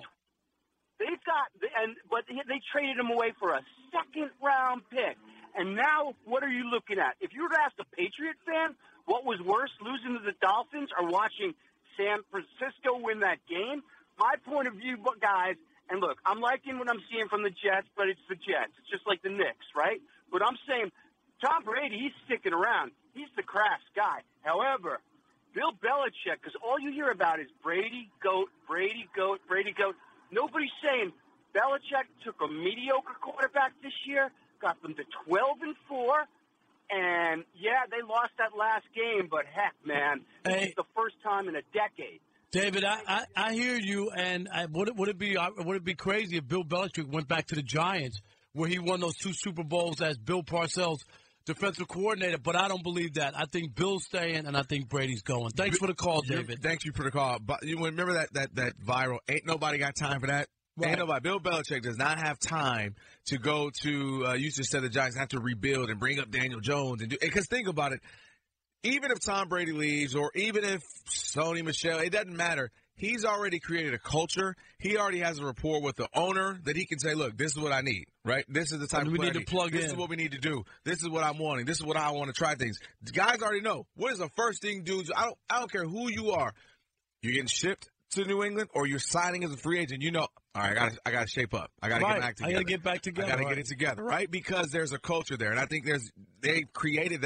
But they traded him away for a second-round pick. And now, what are you looking at? If you were to ask a Patriot fan what was worse, losing to the Dolphins or watching San Francisco win that game, my point of view, guys, and look, I'm liking what I'm seeing from the Jets, but it's the Jets. It's just like the Knicks, right? But I'm saying Tom Brady, he's sticking around. He's the Kraft guy. However, Bill Belichick, because all you hear about is Brady, GOAT, Brady, GOAT, Brady, GOAT. Nobody's saying Belichick took a mediocre quarterback this year, got them to 12-4, and yeah, they lost that last game, but heck, man, this is the first time in a decade. David, I hear you, and would it be crazy if Bill Belichick went back to the Giants, where he won those 2 Super Bowls as Bill Parcells' defensive coordinator? But I don't believe that. I think Bill's staying, and I think Brady's going. Thanks for the call, David. Thank you for the call. But you remember that viral? Ain't nobody got time for that. Right. Ain't nobody. Bill Belichick does not have time to go to. You just said the Giants have to rebuild and bring up Daniel Jones and do. Because think about it. Even if Tom Brady leaves, or even if Sony Michel, it doesn't matter. He's already created a culture. He already has a rapport with the owner that he can say, look, this is what I need, right? This is the type of we need to plug in. This is what we need to do. This is what I'm wanting. This is what I want to try things. The guys already know. What is the first thing dudes? I don't care who you are. You're getting shipped to New England or you're signing as a free agent. You know, all right, I got to shape up. I got to get back together. I got to get back together. I got to get it together, right? Because there's a culture there. And I think they created that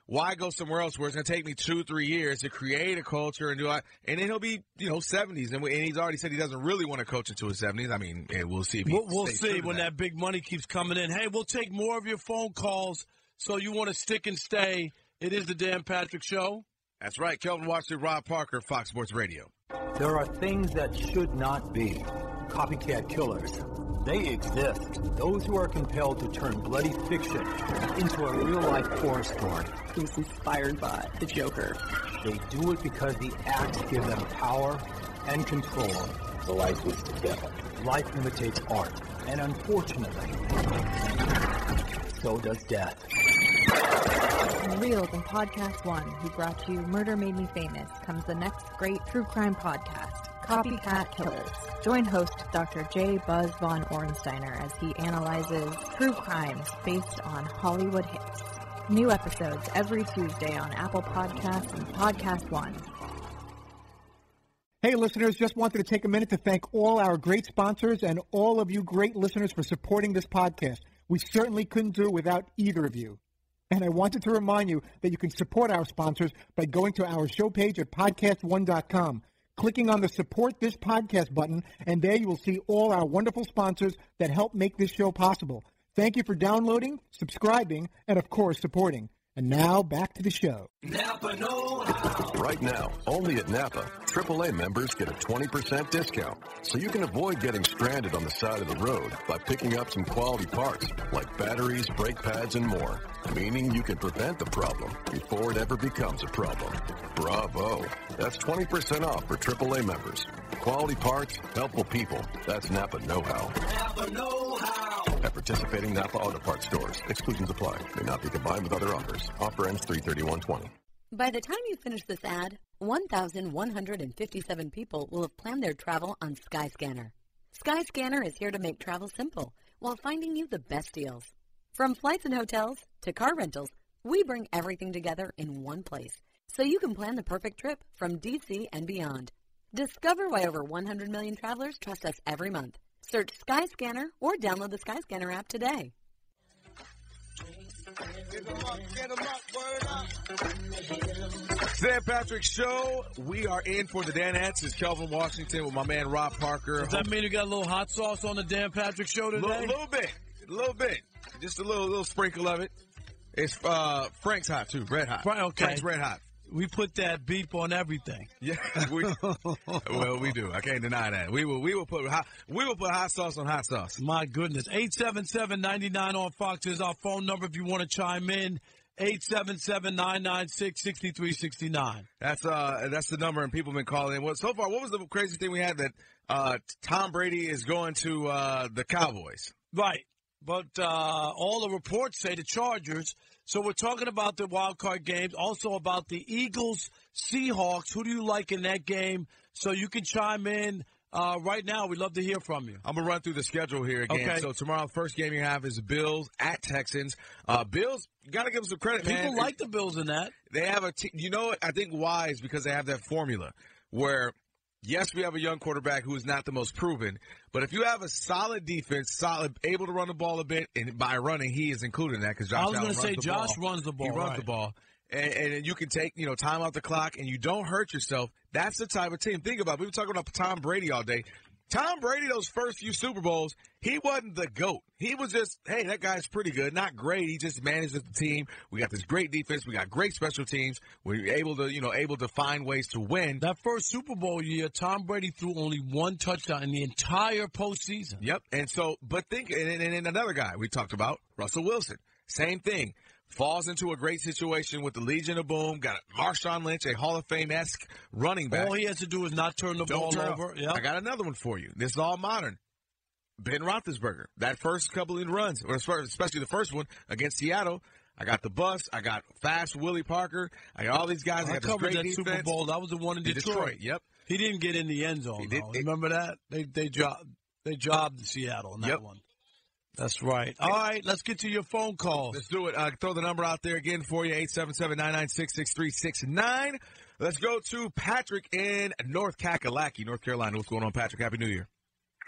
why go somewhere else where it's going to take me 2-3 years to create a culture and and then he'll be 70s and he's already said he doesn't really want to coach into his 70s. I mean, we'll see. If we'll see when that big money keeps coming in. Hey, we'll take more of your phone calls. So you want to stick and stay? It is the Dan Patrick Show. That's right. Kelvin Washington, Rob Parker, Fox Sports Radio. There are things that should not be. Copycat killers. They exist. Those who are compelled to turn bloody fiction into a real-life horror story. Who's inspired by the Joker. They do it because the acts give them power and control. The life is the devil. Life imitates art. And unfortunately, so does death. From Reels and Podcast One, who brought you Murder Made Me Famous, comes the next great true crime podcast, Copycat Killers. Join host Dr. J. Buzz Von Orensteiner as he analyzes true crimes based on Hollywood hits. New episodes every Tuesday on Apple Podcasts and Podcast One. Hey, listeners, just wanted to take a minute to thank all our great sponsors and all of you great listeners for supporting this podcast. We certainly couldn't do it without either of you. And I wanted to remind you that you can support our sponsors by going to our show page at podcastone.com, clicking on the Support This Podcast button, and there you will see all our wonderful sponsors that help make this show possible. Thank you for downloading, subscribing, and, of course, supporting. And now, back to the show. Napa know-how. Right now, only at Napa, AAA members get a 20% discount. So you can avoid getting stranded on the side of the road by picking up some quality parts like batteries, brake pads, and more. Meaning you can prevent the problem before it ever becomes a problem. Bravo. That's 20% off for AAA members. Quality parts, helpful people. That's Napa know-how. Napa know-how. At participating Napa Auto Parts stores. Exclusions apply. May not be combined with other offers. Offer ends 3/31/20. By the time you finish this ad, 1,157 people will have planned their travel on Skyscanner. Skyscanner is here to make travel simple while finding you the best deals. From flights and hotels to car rentals, we bring everything together in one place so you can plan the perfect trip from D.C. and beyond. Discover why over 100 million travelers trust us every month. Search Skyscanner or download the Skyscanner app today. Dan Patrick Show. We are in for the Danettes. It's Kelvin Washington with my man Rob Parker. Does that mean you got a little hot sauce on the Dan Patrick Show today? A little bit. Just a little sprinkle of it. It's Frank's hot too, red hot. Okay. Frank's red hot. We put that beep on everything. Yeah, we do. I can't deny that. We will put hot sauce on hot sauce. My goodness. 877-99 on Fox is our phone number if you want to chime in. 877-996-6369. That's the number, and people have been calling in. So far, what was the crazy thing we had that Tom Brady is going to the Cowboys? Right. But all the reports say the Chargers. So we're talking about the wild card games, also about the Eagles, Seahawks. Who do you like in that game? So you can chime in right now. We'd love to hear from you. I'm going to run through the schedule here again. Okay. So tomorrow, first game you have is Bills at Texans. Bills, you got to give them some credit, man. People like the Bills in that. They have you know what? I think why is because they have that formula where – yes, we have a young quarterback who is not the most proven, but if you have a solid defense, able to run the ball a bit, and by running, he is included in that because Josh Allen runs the ball. I was going to say Josh runs the ball. He runs the ball. And you can take, time off the clock, and you don't hurt yourself. That's the type of team. Think about it. We were talking about Tom Brady all day. Tom Brady, those first few Super Bowls, he wasn't the GOAT. He was just, hey, that guy's pretty good. Not great. He just manages the team. We got this great defense. We got great special teams. We're able to find ways to win. That first Super Bowl year, Tom Brady threw only one touchdown in the entire postseason. Yep. And so, but and another guy we talked about, Russell Wilson. Same thing. Falls into a great situation with the Legion of Boom. Got Marshawn Lynch, a Hall of Fame-esque running back. All he has to do is not turn the ball over. Yep. I got another one for you. This is all modern. Ben Roethlisberger. That first couple of runs, or especially the first one against Seattle, I got the bus. I got fast Willie Parker. I got all these guys. I covered that defense. Super Bowl. That was the one in Detroit. Yep. He didn't get in the end zone. Remember that? They jobbed Seattle in that one. That's right. All right, let's get to your phone calls. Let's do it. Throw the number out there again for you, 877-996-6369. Let's go to Patrick in North Kakalaki, North Carolina. What's going on, Patrick? Happy New Year.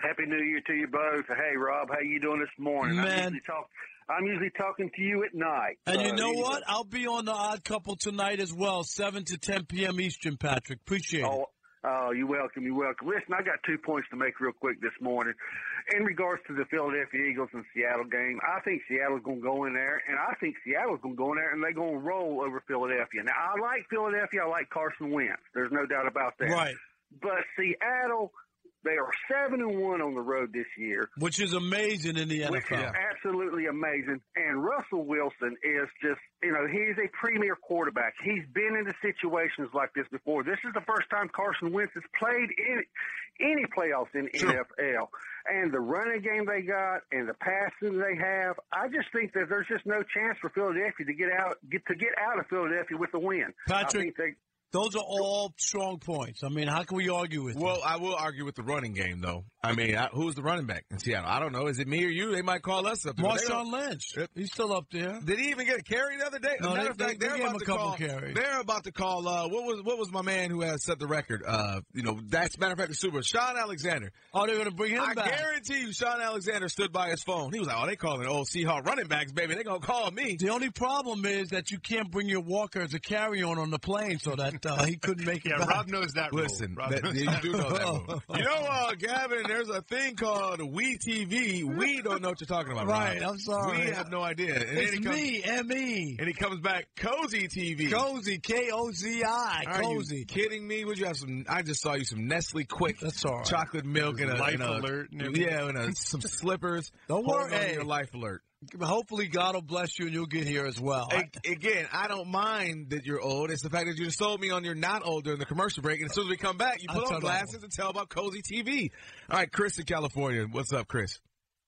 Happy New Year to you both. Hey, Rob, how you doing this morning? Man. I'm usually talking to you at night. And So, you know what? I'll be on the Odd Couple tonight as well, 7 to 10 p.m. Eastern, Patrick. Appreciate it. Oh, you're welcome. You're welcome. Listen, I got 2 points to make real quick this morning. In regards to the Philadelphia Eagles and Seattle game, I think Seattle's going to go in there, and I think Seattle's going to go in there, and they're going to roll over Philadelphia. Now, I like Philadelphia. I like Carson Wentz. There's no doubt about that. Right. But Seattle, they are 7-1 on the road this year. Which is amazing in the NFL. Which is absolutely amazing. And Russell Wilson is just, he's a premier quarterback. He's been into situations like this before. This is the first time Carson Wentz has played in any playoffs in NFL. And the running game they got and the passing they have, I just think that there's just no chance for Philadelphia to get out of Philadelphia with a win. Patrick, those are all strong points. I mean, how can we argue with Well, I will argue with the running game, though. I mean, who's the running back in Seattle? I don't know. Is it me or you? They might call us up there. Marshawn Lynch. He's still up there. Did he even get a carry the other day? No, Matter of fact, they they're gave him about a to couple call. carries. They're about to call. What was my man who has set the record? That's matter of fact the Super Sean Alexander. Oh, they're going to bring him back. I guarantee you, Sean Alexander stood by his phone. He was like, "Oh, they calling old Seahawk running backs, baby. They gonna call me." The only problem is that you can't bring your walker as a carry-on the plane, so that he couldn't make it. Yeah, back. Rob knows that. Listen, rule. you do know that rule. You know, Gavin, there's a thing called We TV. We don't know what you're talking about, Right, Rob. I'm sorry. We have no idea. And It's then he comes, me, M-E. And he comes back, Cozy TV. Cozy, K-O-Z-I, Are Cozy. you kidding me? Would you have some? I just saw you some Nestle Quick. That's all right. Chocolate milk and Life alert and everything. and some slippers. Don't Hold worry. on to your life alert. Hopefully God will bless you and you'll get here as well. Again, I don't mind that you're old. It's the fact that you just sold me on you're not old during the commercial break. And as soon as we come back, you put on glasses and tell about Cozy TV. All right, Chris in California. What's up, Chris?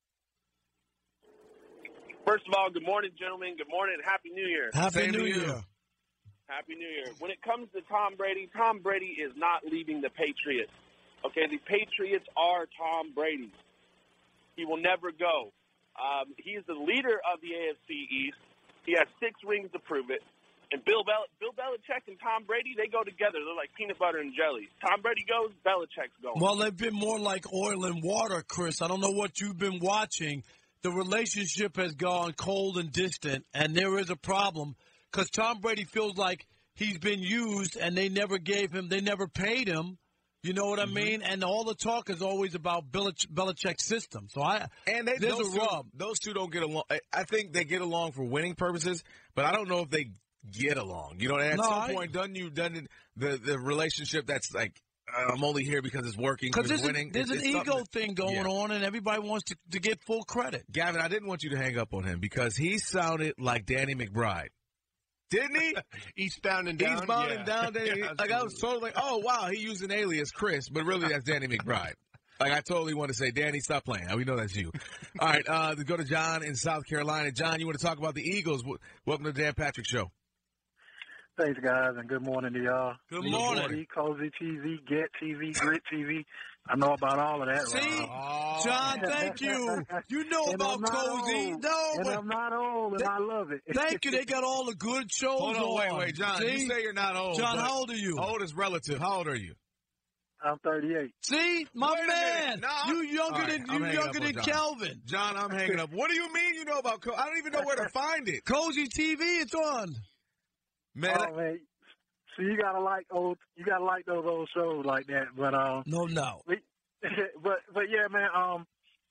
First of all, good morning, gentlemen. Good morning. Happy New Year. Happy New Year. Happy New Year. When it comes to Tom Brady is not leaving the Patriots. Okay, the Patriots are Tom Brady. He will never go. He is the leader of the AFC East. He has 6 rings to prove it. And Bill Belichick and Tom Brady, they go together. They're like peanut butter and jelly. Tom Brady goes, Belichick's going. Well, they've been more like oil and water, Chris. I don't know what you've been watching. The relationship has gone cold and distant, and there is a problem because Tom Brady feels like he's been used, and they never paid him. You know what I mean? And all the talk is always about Belichick's system. So there's a rub. Those two don't get along. I think they get along for winning purposes, but I don't know if they get along. You know, at some point, the relationship that's like, I'm only here because it's working. Because winning. There's an ego thing going on, and everybody wants to get full credit. Gavin, I didn't want you to hang up on him because he sounded like Danny McBride. Didn't he? Eastbound and down. Eastbound and down. Like I was totally like, oh wow, he used an alias Chris, but really that's Danny McBride. Like I totally want to say, Danny, stop playing. We know that's you. All right, go to John in South Carolina. John, you want to talk about the Eagles? Welcome to the Dan Patrick Show. Thanks, guys, and good morning to y'all. Good morning. Cozy TV, Get TV, Grit TV. I know about all of that. See, John, thank you. You know about Cozy. I'm not old, and I love it. Thank you. They got all the good shows Hold on, wait, John. See? You say you're not old. John, how old are you? Old is relative. How old are you? I'm 38. See, my man, no, you younger than Kelvin. John, I'm hanging up. What do you mean you know about Cozy? I don't even know where to find it. Cozy TV, it's on. Man, so you gotta like those old shows like that. But no. But yeah, man.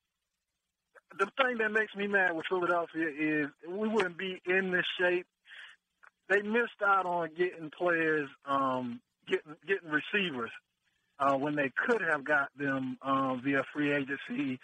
The thing that makes me mad with Philadelphia is we wouldn't be in this shape. They missed out on getting players, getting receivers when they could have got them via free agency.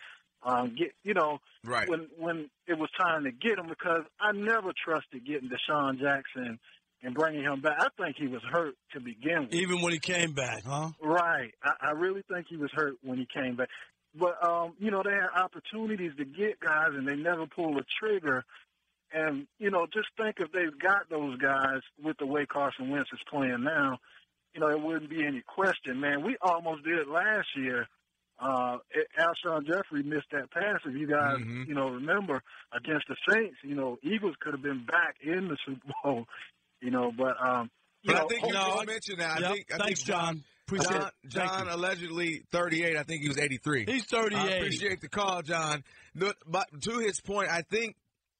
Right. When it was time to get them, because I never trusted getting Deshaun Jackson and bringing him back. I think he was hurt to begin with. Even when he came back, huh? Right. I really think he was hurt when he came back. But, they had opportunities to get guys, and they never pulled a trigger. And, just think if they've got those guys with the way Carson Wentz is playing now, it wouldn't be any question, man. We almost did it last year. Alshon Jeffrey missed that pass, if you guys, remember, against the Saints. Eagles could have been back in the Super Bowl. But I think you mentioned that. Thanks, John. Appreciate it. John allegedly 38. I think he was 83. He's 38. I appreciate the call, John. But to his point, I think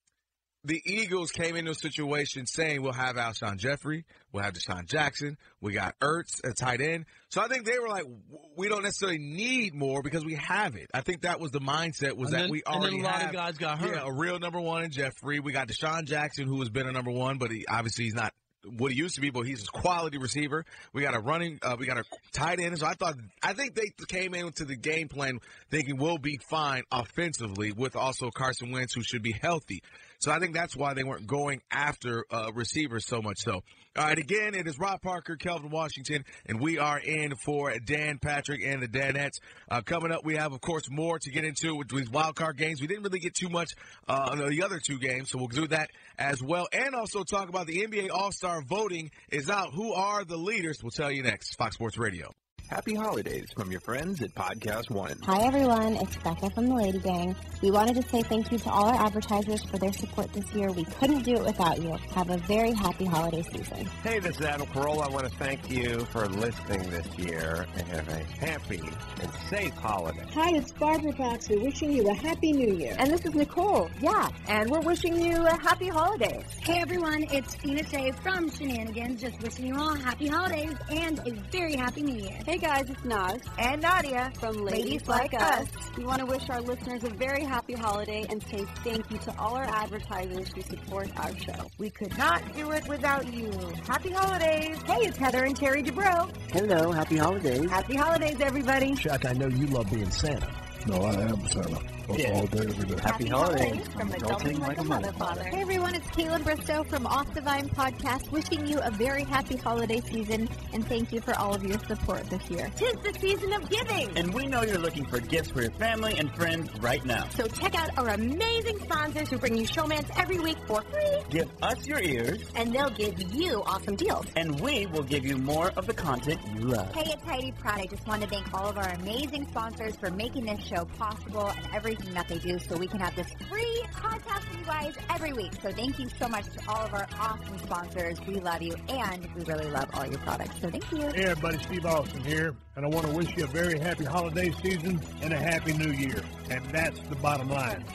the Eagles came into a situation saying we'll have Alshon Jeffrey, we'll have Deshaun Jackson, we got Ertz at tight end. So I think they were like, we don't necessarily need more because we have it. I think that was the mindset, was that we already have. And then a lot of guys got hurt. Yeah, a real number one in Jeffrey. We got Deshaun Jackson, who has been a number one, but obviously he's not what he used to be, but he's a quality receiver. We got we got a tight end. So I think they came into the game plan thinking we'll be fine offensively with also Carson Wentz, who should be healthy. So I think that's why they weren't going after receivers so much so. All right, again, it is Rob Parker, Kelvin Washington, and we are in for Dan Patrick and the Danettes. Coming up, we have, of course, more to get into with these wild card games. We didn't really get too much on the other two games, so we'll do that as well. And also talk about the NBA All-Star voting is out. Who are the leaders? We'll tell you next. Fox Sports Radio. Happy holidays from your friends at Podcast One. Hi, everyone. It's Becca from the Lady Gang. We wanted to say thank you to all our advertisers for their support this year. We couldn't do it without you. Have a very happy holiday season. Hey, this is Adam Carolla. I want to thank you for listening this year and have a happy and safe holiday. Hi, it's Barbara Boxer wishing you a Happy New Year. And this is Nicole. Yeah, and we're wishing you a happy holidays. Hey, everyone. It's Tina Shea from Shenanigans. Just wishing you all happy holidays and a very happy New Year. Hey guys, it's Naz and Nadia from Ladies Like Us. We want to wish our listeners a very happy holiday and say thank you to all our advertisers who support our show. We could not do it without you. Happy holidays. Hey, it's Heather and Terry Dubrow. Hello, happy holidays. Happy holidays, everybody. Chuck, I know you love being Santa. No, I am Santa. All day, every day. Happy holidays from Adulting Like a Mother Father. Hey everyone, it's Caitlin Bristow from Off the Vine Podcast, wishing you a very happy holiday season, and thank you for all of your support this year. 'Tis the season of giving. And we know you're looking for gifts for your family and friends right now. So check out our amazing sponsors who bring you showmans every week for free. Give us your ears. And they'll give you awesome deals. And we will give you more of the content you love. Hey, it's Heidi Pratt. I just want to thank all of our amazing sponsors for making this show possible and everything that they do so we can have this free podcast for you guys every week. So thank you so much to all of our awesome sponsors. We love you, and we really love all your products. So thank you. Hey, everybody. Steve Austin here, and I want to wish you a very happy holiday season and a happy new year. And that's the bottom line.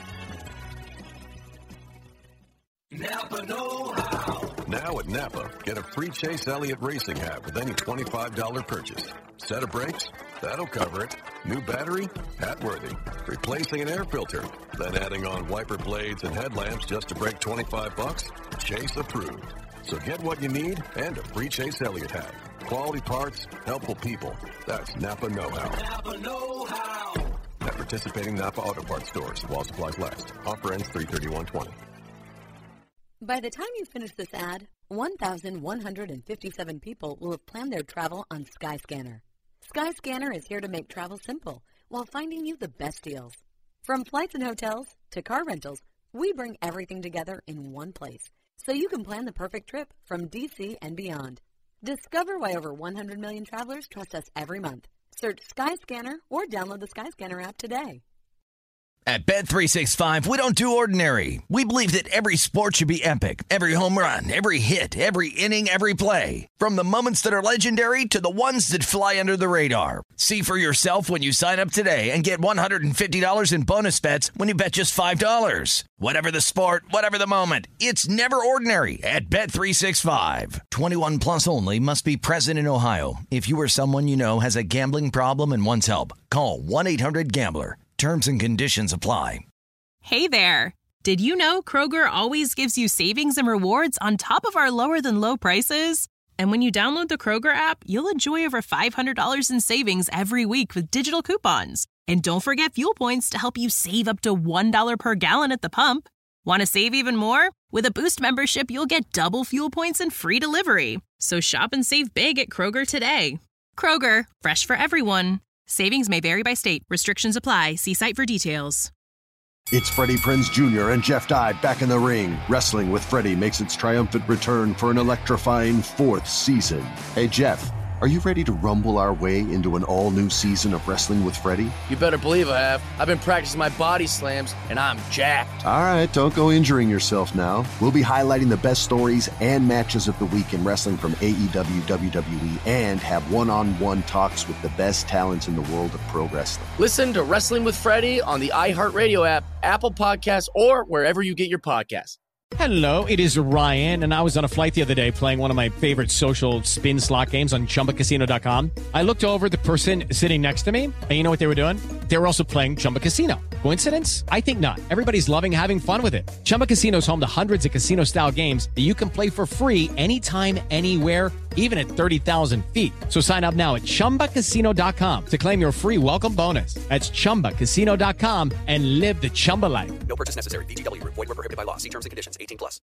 Napa know-how. Now at Napa, get a free Chase Elliott racing hat with any $25 purchase. Set of brakes? That'll cover it. New battery? Hat worthy. Replacing an air filter? Then adding on wiper blades and headlamps just to break $25? Chase approved. So get what you need and a free Chase Elliott hat. Quality parts, helpful people. That's Napa know-how. Napa know-how. At participating Napa Auto Parts stores while supplies last. Offer ends 3/31/20. By the time you finish this ad, 1,157 people will have planned their travel on Skyscanner. Skyscanner is here to make travel simple while finding you the best deals. From flights and hotels to car rentals, we bring everything together in one place so you can plan the perfect trip from D.C. and beyond. Discover why over 100 million travelers trust us every month. Search Skyscanner or download the Skyscanner app today. At Bet365, we don't do ordinary. We believe that every sport should be epic. Every home run, every hit, every inning, every play. From the moments that are legendary to the ones that fly under the radar. See for yourself when you sign up today and get $150 in bonus bets when you bet just $5. Whatever the sport, whatever the moment, it's never ordinary at Bet365. 21 plus only. Must be present in Ohio. If you or someone you know has a gambling problem and wants help, call 1-800-GAMBLER. Terms and conditions apply. Hey there. Did you know Kroger always gives you savings and rewards on top of our lower than low prices? And when you download the Kroger app, you'll enjoy over $500 in savings every week with digital coupons. And don't forget fuel points to help you save up to $1 per gallon at the pump. Want to save even more? With a Boost membership, you'll get double fuel points and free delivery. So shop and save big at Kroger today. Kroger, fresh for everyone. Savings may vary by state. Restrictions apply. See site for details. It's Freddie Prinze Jr. and Jeff Dye back in the ring. Wrestling with Freddie makes its triumphant return for an electrifying 4th season. Hey, Jeff, Are you ready to rumble our way into an all-new season of Wrestling with Freddie? You better believe I have. I've been practicing my body slams, and I'm jacked. All right, don't go injuring yourself now. We'll be highlighting the best stories and matches of the week in wrestling from AEW, WWE, and have one-on-one talks with the best talents in the world of pro wrestling. Listen to Wrestling with Freddie on the iHeartRadio app, Apple Podcasts, or wherever you get your podcasts. Hello, it is Ryan, and I was on a flight the other day playing one of my favorite social spin slot games on ChumbaCasino.com. I looked over at the person sitting next to me, and you know what they were doing? They were also playing Chumba Casino. Coincidence? I think not. Everybody's loving having fun with it. Chumba Casino is home to hundreds of casino-style games that you can play for free anytime, anywhere, even at 30,000 feet. So sign up now at ChumbaCasino.com to claim your free welcome bonus. That's ChumbaCasino.com and live the Chumba life. No purchase necessary. VGW. Void where prohibited by law. See terms and conditions. 18+.